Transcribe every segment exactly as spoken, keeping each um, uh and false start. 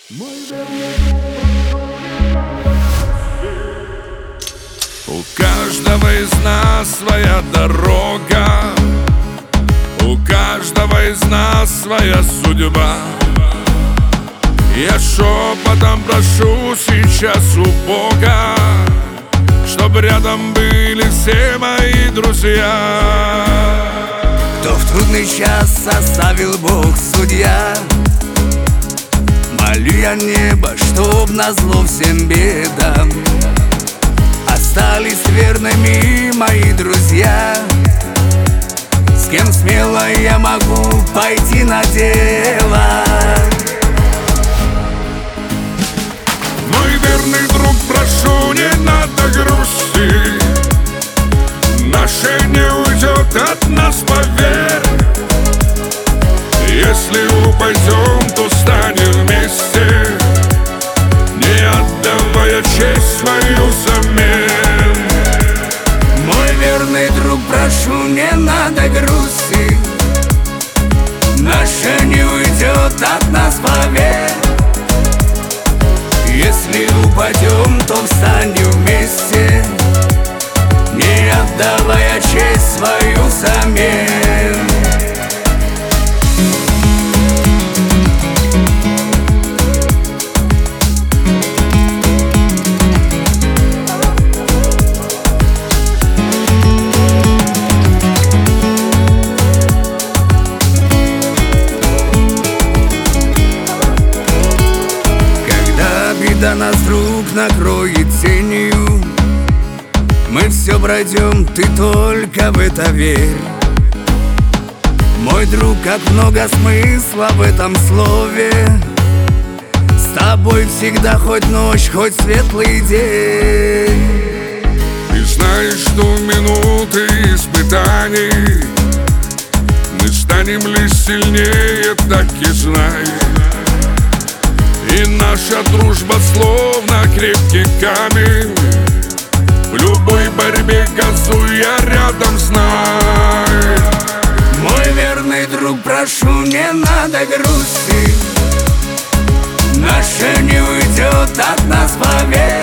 У каждого из нас своя дорога, у каждого из нас своя судьба. Я шепотом прошу сейчас у Бога, чтоб рядом были все мои друзья. Кто в трудный час оставил Бог судья, молю я небо, чтоб назло всем бедам остались верными мои друзья, с кем смело я могу пойти на дело. Мой верный друг, прошу, не надо грусти, наше не уйдет от нас, поверь. Если упадем, то станем вместе, не отдавая честь свою взамен. Мой верный друг, прошу, не надо грусти, наше не уйдет от нас, поверь. Если упадем, то встанем вместе, не отдавая честь свою взамен. Когда нас вдруг накроет тенью, мы все пройдем, ты только в это верь. Мой друг, как много смысла в этом слове, с тобой всегда хоть ночь, хоть светлый день. Ты знаешь, что в минуты испытаний мы станем лишь сильнее, так и знай. И наша дружба словно крепкий камень, в любой борьбе газуя рядом, знай. Мой верный друг, прошу, не надо грусти, наше не уйдет от нас, поверь.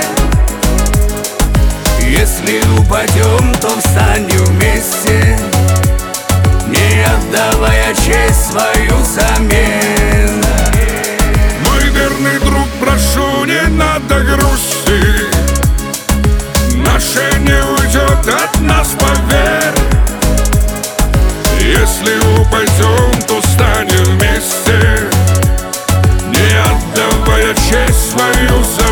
Если упадем, то встанем вместе, не отдавая честь свою взамен. Верный друг, прошу, не надо грусти, наше не уйдет от нас, поверь. Если упадем, то встанем вместе, не отдавая честь свою.